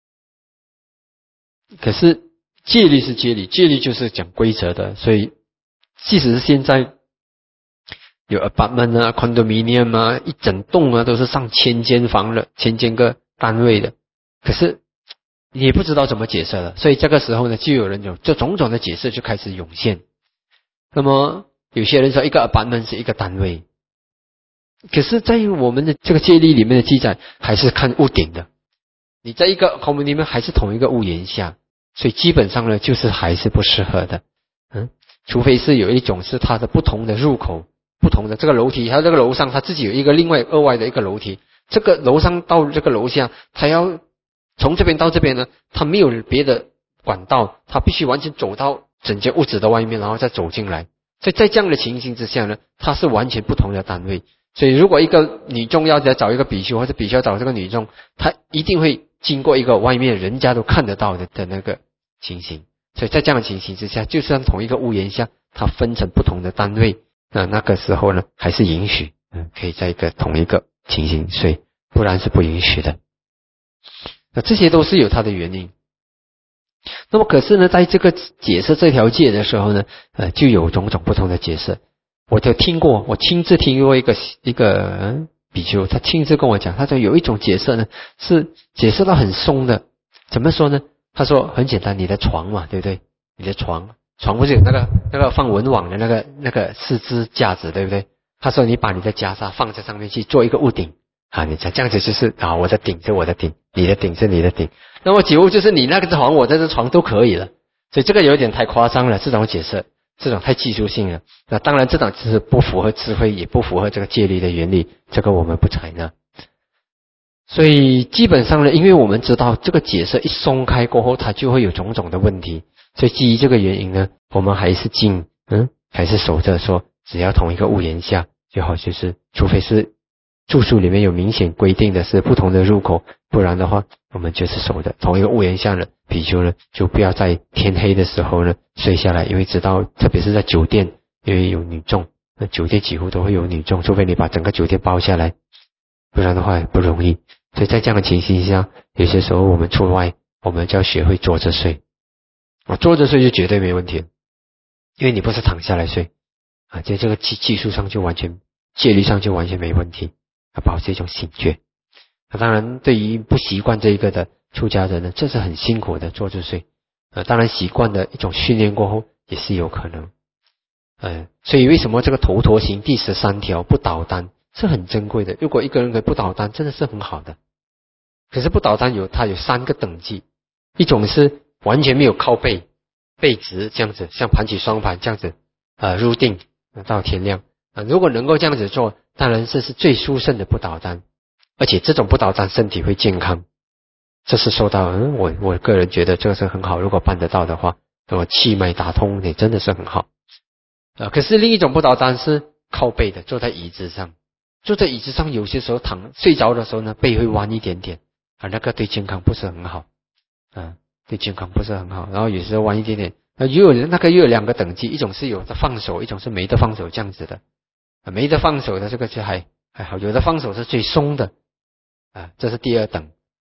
可是戒律是戒律，戒律就是讲规则的，所以即使是现在有 apartment 啊 condominium 啊，一整栋啊都是上千间房了，千间个单位的，可是你也不知道怎么解释了，所以这个时候呢，就有人有这种种的解释就开始涌现。那么有些人说一个 apartment 是一个单位，可是在我们的这个戒律里面的记载还是看屋顶的，你在一个 commune 里面还是同一个屋檐下，所以基本上呢就是还是不适合的，嗯，除非是有一种是它的不同的入口，不同的这个楼梯，还有这个楼上它自己有一个另外额外的一个楼梯，这个楼上到这个楼下，它要从这边到这边呢，它没有别的管道，它必须完全走到整间屋子的外面，然后再走进来。所以在这样的情形之下呢，它是完全不同的单位。所以如果一个女众要再找一个比丘，或者比丘找这个女众，她一定会经过一个外面人家都看得到的的那个情形。所以在这样的情形之下，就算同一个屋檐下，它分成不同的单位，那那个时候呢，还是允许，嗯，可以在一个同一个情形睡，不然是不允许的。那这些都是有它的原因。那么可是呢，在这个解释这条戒的时候呢，呃，就有种种不同的解释。我就听过，我亲自听过一个一个比丘，他亲自跟我讲，他说有一种解释呢，是解释到很松的。怎么说呢？他说很简单，你的床嘛，对不对？你的床，床不是有那个那个放文网的那个那个四支架子，对不对？他说你把你的袈裟放在上面去做一个屋顶。啊，你这样子就是啊，我的顶是我的顶，你的顶是你的顶，那么几乎就是你那个床，我这个床都可以了。所以这个有点太夸张了，这种解释，这种太技术性了。那当然，这种只是不符合智慧，也不符合这个戒律的原理，这个我们不采纳。所以基本上呢，因为我们知道这个解释一松开过后，它就会有种种的问题，所以基于这个原因呢，我们还是进嗯，还是守着说，只要同一个屋檐下最好，就是除非是住宿里面有明显规定的是不同的入口，不然的话我们就是守的同一个屋檐下呢，比丘呢就不要在天黑的时候呢睡下来，因为知道特别是在酒店，因为有女众，那酒店几乎都会有女众，除非你把整个酒店包下来，不然的话不容易。所以在这样的情形下，有些时候我们出外，我们就要学会坐着睡啊，坐着睡就绝对没问题，因为你不是躺下来睡啊，在这个技技术上就完全戒律上就完全没问题。要保持一种醒觉。那当然对于不习惯这一个的出家人呢，这是很辛苦的坐着睡。呃，当然习惯的一种训练过后也是有可能。呃，所以为什么这个头陀行第十三条不倒单是很珍贵的？如果一个人可以不倒单，真的是很好的。可是不倒单有它有三个等级，一种是完全没有靠背，背直这样子，像盘起双盘这样子，呃，入定到天亮。啊，如果能够这样子做，当然这是最殊胜的不倒单，而且这种不倒单身体会健康，这是受到嗯，我我个人觉得这个是很好，如果办得到的话，那么气脉打通也真的是很好。啊，可是另一种不倒单是靠背的，坐在椅子上，坐在椅子上有些时候躺睡着的时候呢，背会弯一点点啊，那个对健康不是很好，啊，对健康不是很好。然后有时候弯一点点，那又有那个又有两个等级，一种是有的放手，一种是没得放手这样子的。没得放手的这个就还还好，有的放手是最松的啊，这是第二等。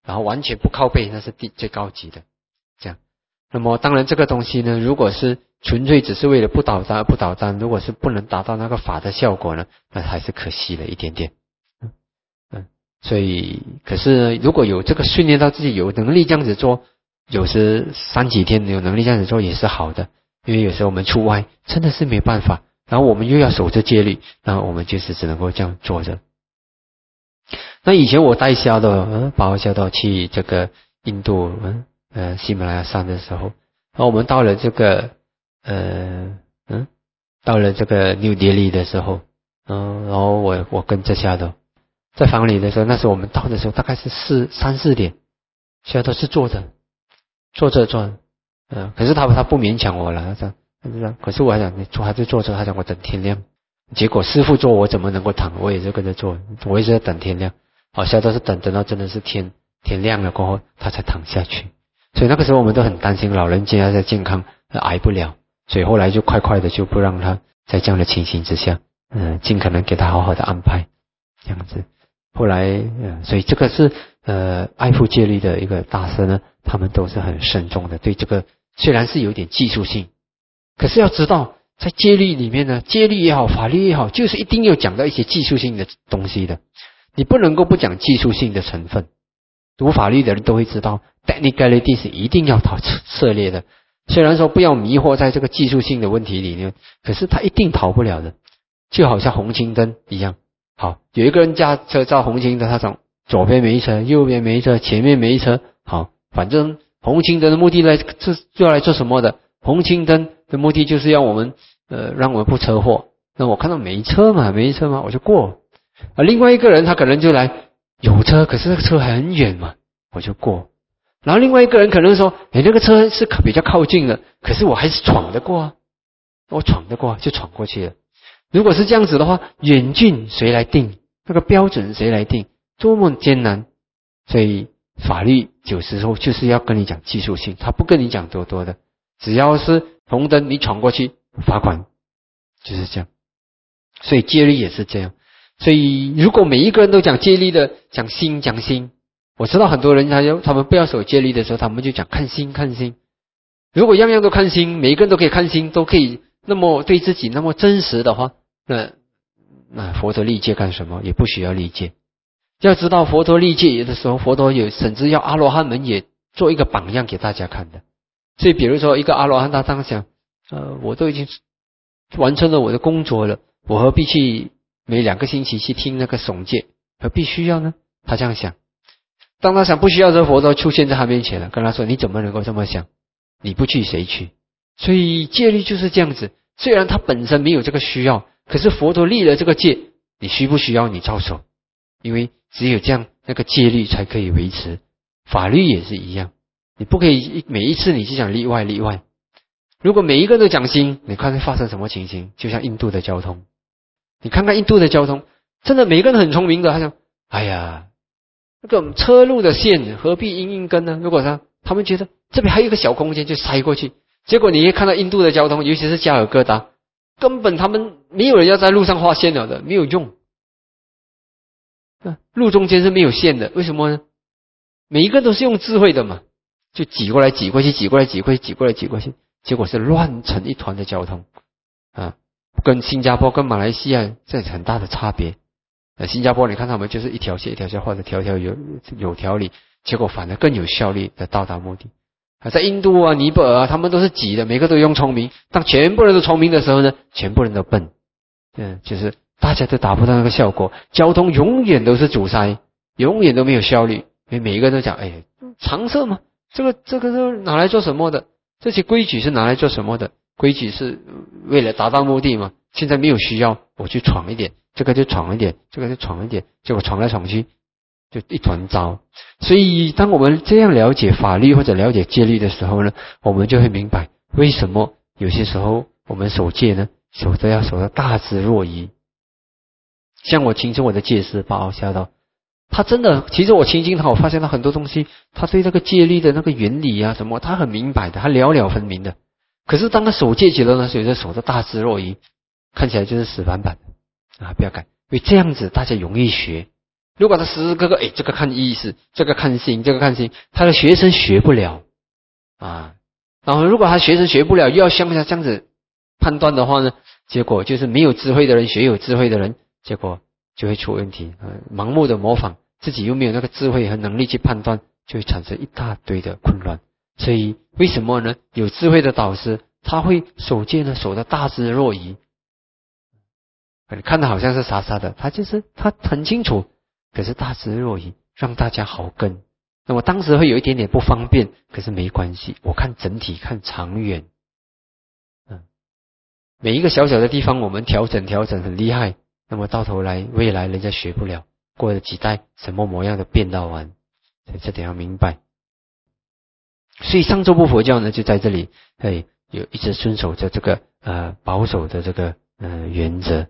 然后完全不靠背，那是第最高级的。这样，那么当然这个东西呢，如果是纯粹只是为了不倒单而不倒单，如果是不能达到那个法的效果呢，那还是可惜了一点点。嗯嗯，所以可是呢，如果有这个训练到自己有能力这样子做，有时三几天有能力这样子做也是好的，因为有时候我们出外真的是没办法，然后我们又要守着戒律，然后我们就是只能够这样做着。那以前我带小的，嗯，把我小的去这个印度，嗯，呃，喜马拉雅山的时候，然后我们到了这个，呃，嗯，到了这个纽德里的时候，嗯，然后我我跟着小的在房里的时候，那时候我们到的时候大概是四三四点，小的是坐着，坐着坐着，嗯，可是他他不勉强我了，他说，他说，可是我还想你坐还是坐着，他讲我等天亮。结果师父做我怎么能够躺，我也是跟着做，我也是在等天亮。好，小的是等等到真的是天天亮了过后，他才躺下去。所以那个时候我们都很担心老人家的健康挨不了，所以后来就快快的就不让他在这样的情形之下，嗯，尽可能给他好好的安排，这样子。后来，呃，所以这个是呃爱护戒律的一个大师呢，他们都是很慎重的，对这个虽然是有点技术性，可是要知道。在戒律里面呢，戒律也好，法律也好，就是一定要讲到一些技术性的东西的。你不能够不讲技术性的成分。读法律的人都会知道 ，technicality 是一定要讨涉猎的。虽然说不要迷惑在这个技术性的问题里面，可是他一定逃不了的。就好像红青灯一样，好，有一个人驾车照红青灯，他讲左边没车，右边没车，前面没车，好，反正红青灯的目的来这就要来做什么的？红青灯的目的就是要我们呃让我们不车祸。那我看到没车嘛，没车嘛，我就过。啊，另外一个人他可能就来有车，可是那个车很远嘛，我就过。然后另外一个人可能说，哎，那个车是比较靠近的，可是我还是闯得过啊，我闯得过就闯过去了。如果是这样子的话，远近谁来定？那个标准谁来定？多么艰难！所以法律有时候就是要跟你讲技术性，他不跟你讲多多的。只要是红灯你闯过去，罚款，就是这样。所以戒律也是这样。所以如果每一个人都讲戒律的，讲心讲心，我知道很多人他他们不要守戒律的时候，他们就讲看心看心。如果样样都看心，每一个人都可以看心，都可以那么对自己那么真实的话，那那佛陀立戒干什么？也不需要立戒。要知道佛陀立戒有的时候，佛陀有甚至要阿罗汉们也做一个榜样给大家看的。所以比如说一个阿罗汉他当想，呃，我都已经完成了我的工作了，我何必去每两个星期去听那个诵戒？何必需要呢？他这样想。当他想不需要的时候，佛陀出现在他面前了，跟他说：“你怎么能够这么想？你不去谁去？”所以戒律就是这样子。虽然他本身没有这个需要，可是佛陀立了这个戒，你需不需要你照守？因为只有这样，那个戒律才可以维持。法律也是一样。你不可以每一次你就讲例外例外，如果每一个人都讲心，你看会发生什么情形？就像印度的交通，你看看印度的交通，真的每个人很聪明的，他讲，哎呀，那个车路的线何必硬硬跟呢？如果他他们觉得这边还有一个小空间就塞过去，结果你会看到印度的交通，尤其是加尔各答，根本他们没有人要在路上画线了的，没有用，路中间是没有线的，为什么呢？每一个都是用智慧的嘛。就挤过来挤过去挤过来挤过去挤过来挤过去，结果是乱成一团的交通啊！跟新加坡跟马来西亚这很大的差别。呃，新加坡你看他们就是一条线一条线画的条条有有条理，结果反而更有效率的到达目的。啊，在印度啊、尼泊尔啊，他们都是挤的，每个都用聪明。当全部人都聪明的时候呢，全部人都笨。嗯，就是大家都达不到那个效果，交通永远都是阻塞，永远都没有效率。因为每一个人都讲，哎，常设嘛。这个这个是拿来做什么的？这些规矩是拿来做什么的？规矩是为了达到目的嘛？现在没有需要，我去闯一点，这个就闯一点，这个就闯一点，结果闯来闯去就一团糟。所以当我们这样了解法律或者了解戒律的时候呢，我们就会明白为什么有些时候我们守戒呢，守着要守得大智若愚。像我亲自我的戒师八奥下道，他真的，其实我亲近他，我发现他很多东西，他对那个戒律的那个原理啊什么，他很明白的，他了了分明的。可是当他守戒起来呢，有的守得大智若愚，看起来就是死板板的啊！不要改，因为这样子大家容易学， 如果他时时刻刻，哎，这个看意识，这个看心，这个看心，他的学生学不了啊。然后如果他学生学不了，又要像他这样子判断的话呢，结果就是没有智慧的人学有智慧的人，结果就会出问题啊。盲目的模仿，自己又没有那个智慧和能力去判断，就会产生一大堆的混乱。所以为什么呢？有智慧的导师，他会守戒呢，守得大智若愚。你看他好像是傻傻的，他就是他很清楚，可是大智若愚，让大家好跟。那么当时会有一点点不方便，可是没关系，我看整体，看长远。嗯，每一个小小的地方我们调整调整很厉害，那么到头来未来人家学不了，过了几代什么模样的变到完，所以这点要明白。所以上座部佛教呢就在这里，哎，有一直遵守着这个呃保守的这个呃原则。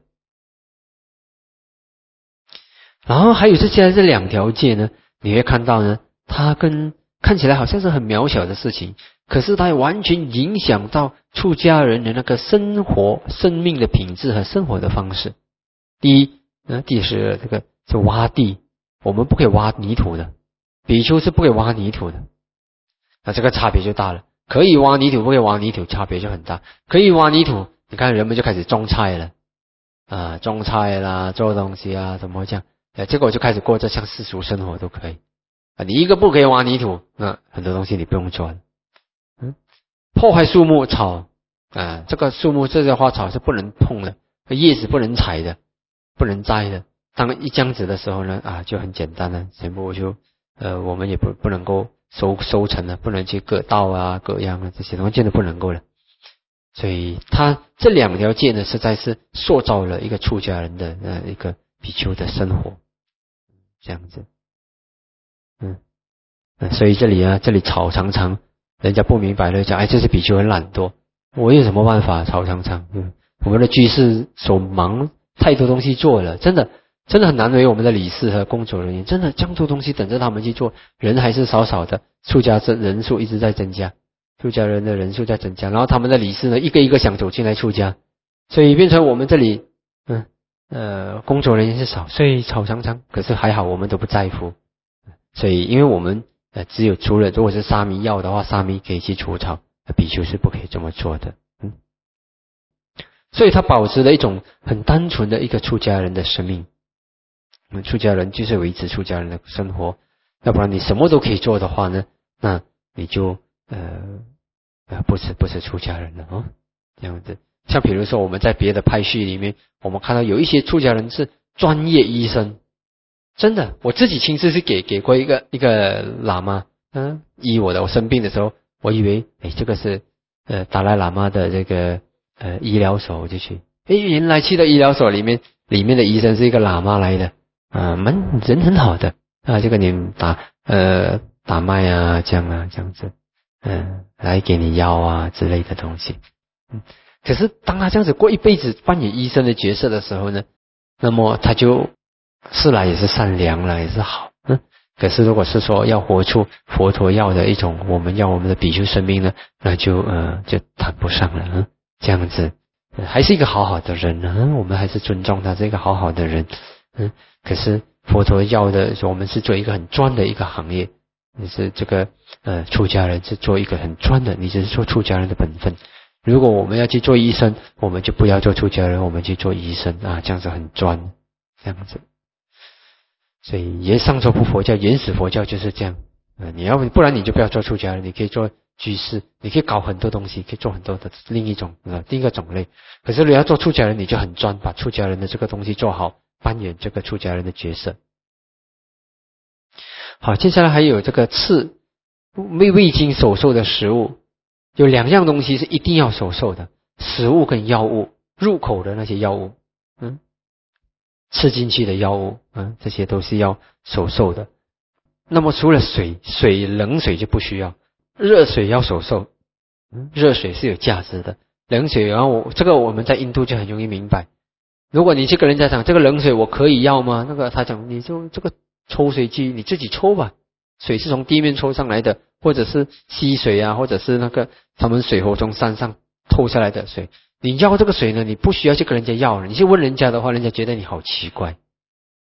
然后还有接下来这两条戒呢，你会看到呢，它跟看起来好像是很渺小的事情，可是它完全影响到出家人的那个生活、生命的品质和生活的方式。第一，呃，第是这个是挖地，我们不可以挖泥土的，比丘是不可以挖泥土的，那这个差别就大了。可以挖泥土，不可以挖泥土，差别就很大。可以挖泥土，你看人们就开始种菜了，啊，种菜啦，做东西啊，怎么这样？呃，结果就开始过着像世俗生活都可以啊。你一个不可以挖泥土，那很多东西你不用做了。嗯，破坏树木草啊，这个树木这些花草是不能碰的，叶子不能采的，不能摘的。当一这样子的时候呢，啊，就很简单了，全部就呃，我们也不不能够收收成了，不能去割稻啊、割秧啊，这些东西真的不能够了。所以他这两条戒呢，实在是塑造了一个出家人的呃一个比丘的生活。这样子，嗯，所以这里啊，这里吵常常，人家不明白了，讲哎，这是比丘很懒惰，我有什么办法？吵常常，嗯，我们的居士手忙，太多东西做了，真的，真的很难为我们的理事和工作人员，真的这么多东西等着他们去做，人还是少少的，出家人人数一直在增加，出家人的人数在增加，然后他们的理事呢，一个一个想走进来出家，所以变成我们这里，嗯。呃，工作人员是少，所以吵常常，可是还好我们都不在乎，所以因为我们呃只有除了如果是沙弥要的话，沙弥可以去除草，比丘是不可以这么做的，嗯，所以他保持了一种很单纯的一个出家人的生命。我们出家人就是维持出家人的生活，要不然你什么都可以做的话呢，那你就呃呃不是不是出家人了啊、哦，这样子。像比如说我们在别的派系里面，我们看到有一些出家人是专业医生，真的，我自己亲自是给给过一个一个喇嘛，嗯，医我的，我生病的时候，我以为哎这个是呃达赖喇嘛的这个呃医疗所，我就去，哎原来去的医疗所里面，里面的医生是一个喇嘛来的，啊，蛮人很好的啊，就跟你打呃打脉啊这样啊这样子，嗯，来给你药啊之类的东西，嗯。可是当他这样子过一辈子扮演医生的角色的时候呢，那么他就是来也是善良了，也是好。嗯，可是如果是说要活出佛陀要的一种，我们要我们的比丘生命呢，那就呃就谈不上了。嗯，这样子、呃、还是一个好好的人呢、嗯，我们还是尊重他是一个好好的人。嗯，可是佛陀要的，我们是做一个很专的一个行业，你是这个呃出家人是做一个很专的，你只是做出家人的本分。如果我们要去做医生，我们就不要做出家人，我们去做医生啊，这样子很专，这样子。所以也上座部佛教原始佛教就是这样啊，你要不然你就不要做出家人，你可以做居士，你可以搞很多东西，可以做很多的另一种啊另一个种类。可是你要做出家人，你就很专，把出家人的这个东西做好，扮演这个出家人的角色。好，接下来还有这个吃未未经手受的食物。有两样东西是一定要守受的，食物跟药物，入口的那些药物，嗯，吃进去的药物，嗯，这些都是要守受的。那么除了水，水冷水就不需要，热水要守受，嗯，热水是有价值的，冷水，然后我这个我们在印度就很容易明白。如果你去跟人家讲这个冷水我可以要吗？那个他讲你就这个抽水机你自己抽吧。水是从地面抽上来的，或者是溪水啊，或者是那个他们水河从山上透下来的水。你要这个水呢，你不需要去跟人家要了，你去问人家的话，人家觉得你好奇怪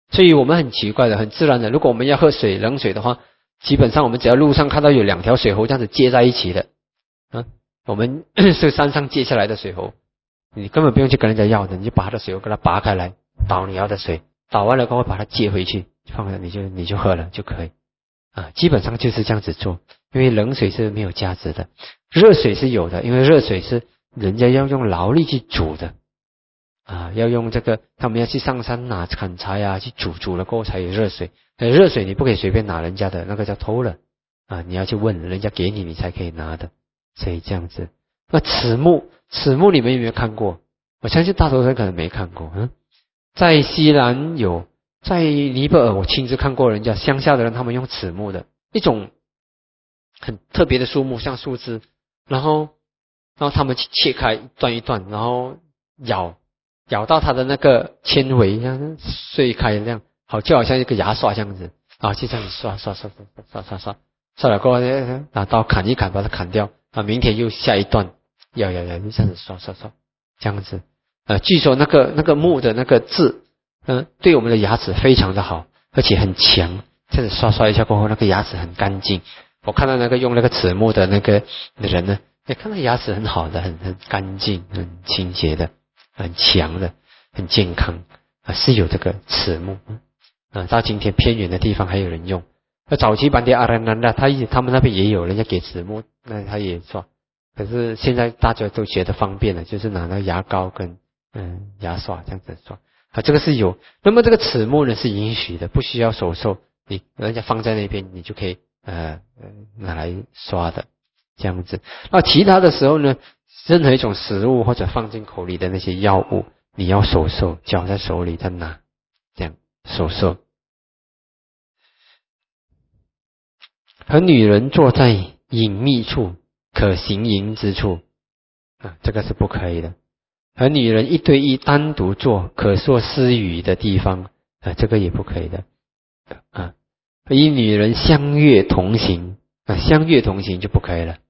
所以我们很奇怪的，很自然的，如果我们要喝水冷水的话，基本上我们只要路上看到有两条水喉这样子接在一起的，啊，我们是山上接下来的水喉，你根本不用去跟人家要的，你就把他的水喉给它拔开来，倒你要的水，倒完了过后把它接回去，放了你就你就喝了就可以啊，基本上就是这样子做，因为冷水是没有价值的，热水是有的，因为热水是人家要用劳力去煮的啊，要用这个他们要去上山拿砍柴啊，去煮煮了过后才有热水，热水你不可以随便拿人家的，那个叫偷了啊，你要去问人家给你你才可以拿的，所以这样子。那齿木，齿木你们有没有看过？我相信大多数人可能没看过。嗯，在西兰有，在尼泊尔我亲自看过人家乡下的人他们用齿木的一种很特别的树木，像树枝，然后然后他们去切开一段一段，然后咬咬到它的那个纤维，像碎开这样，好就好像一个牙刷这样子啊，就这样子刷刷刷刷刷刷刷，刷了过后拿刀砍一砍把它砍掉啊，明天又下一段，咬咬咬就这样子刷刷刷，这样子。呃，据说那个那个木的那个质，嗯、呃，对我们的牙齿非常的好，而且很强。这样子刷刷一下过后，那个牙齿很干净。我看到那个用那个齿木的那个的人呢，也看到牙齿很好的，很很干净，很清洁的，很强的，很健康啊，是有这个齿木啊。到今天偏远的地方还有人用。那早期班迪阿兰南的，他他们那边也有人家给齿木，那他也刷。可是现在大家都觉得方便了，就是拿那个牙膏跟嗯牙刷这样子刷啊，这个是有。那么这个齿木呢是允许的，不需要手受，你人家放在那边，你就可以呃拿来刷的这样子。那其他的时候呢，任何一种食物或者放进口里的那些药物，你要手受，搅在手里再拿，这样手受。和女人坐在隐秘处，可行淫之处啊，这个是不可以的。和女人一对一单独坐，可说私语的地方啊，这个也不可以的啊。与女人相悦同行啊，相悦同行就不可以了。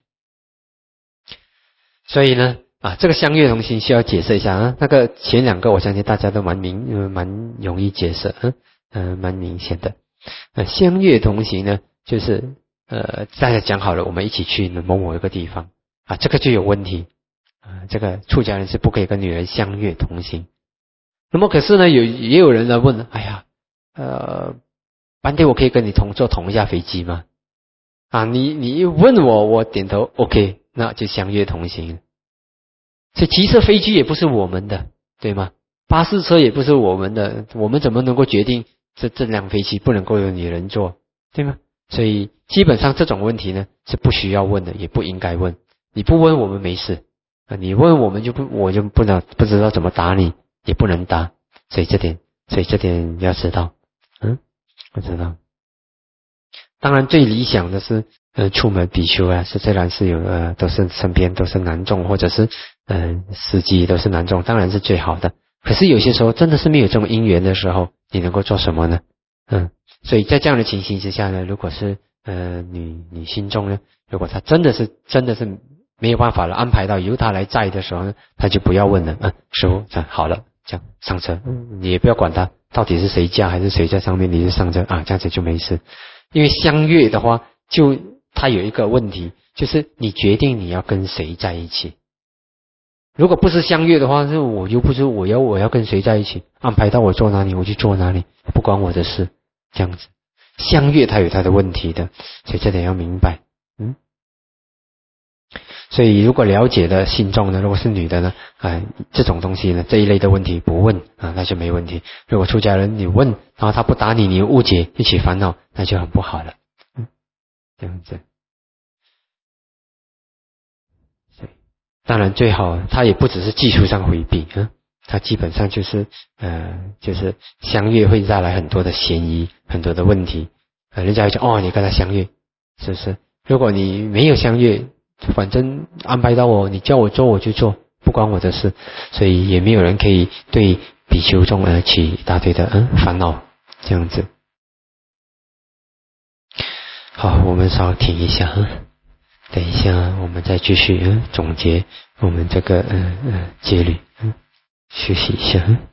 所以呢啊，这个相悦同行需要解释一下啊。那个前两个我相信大家都蛮明蛮容易解释，嗯嗯，蛮明显的。啊，相悦同行呢，就是呃大家讲好了，我们一起去某某一个地方啊，这个就有问题。啊，这个出家人是不可以跟女人相悦同行。那么可是呢，有也有人来问，哎呀，呃，班弟，我可以跟你同坐同一架飞机吗？啊，你你问我，我点头 ，OK， 那就相悦同行。所以其实飞机也不是我们的，对吗？巴士车也不是我们的，我们怎么能够决定这这辆飞机不能够有女人坐，对吗？所以基本上这种问题呢是不需要问的，也不应该问。你不问我们没事。你问我们就不，我就不知道不知道怎么答你，也不能答，所以这点，所以这点要知道，嗯，我知道。当然最理想的是，呃，出门比丘啊，是虽然是有呃，都是身边都是男众，或者是嗯、呃、司机都是男众，当然是最好的。可是有些时候真的是没有这种因缘的时候，你能够做什么呢？嗯，所以在这样的情形之下呢，如果是呃女女信众呢，如果她真的是真的是没有办法了，安排到由他来载的时候呢，他就不要问了，嗯，师傅，这样好了，这样上车，嗯，你也不要管他到底是谁驾还是谁在上面，你就上车啊，这样子就没事。因为相悦的话，就他有一个问题，就是你决定你要跟谁在一起。如果不是相悦的话，是我又不是我要我要跟谁在一起，安排到我坐哪里我就坐哪里，不关我的事，这样子。相悦它有它的问题的，所以这点要明白，嗯。所以如果了解的信众呢，如果是女的呢，啊，这种东西呢，这一类的问题不问啊，那就没问题。如果出家人你问，然后他不答你，你误解一起烦恼，那就很不好了。嗯，这样子。当然最好他也不只是技术上回避啊，他基本上就是呃就是相悦会带来很多的嫌疑，很多的问题。呃，人家会讲哦，你跟他相悦，是不是？如果你没有相悦，反正安排到我，你叫我做我就做，不关我的事，所以也没有人可以对比丘众而起一大堆的嗯烦恼，这样子。好，我们稍停一下，等一下我们再继续嗯总结我们这个嗯嗯戒律，嗯休息一下。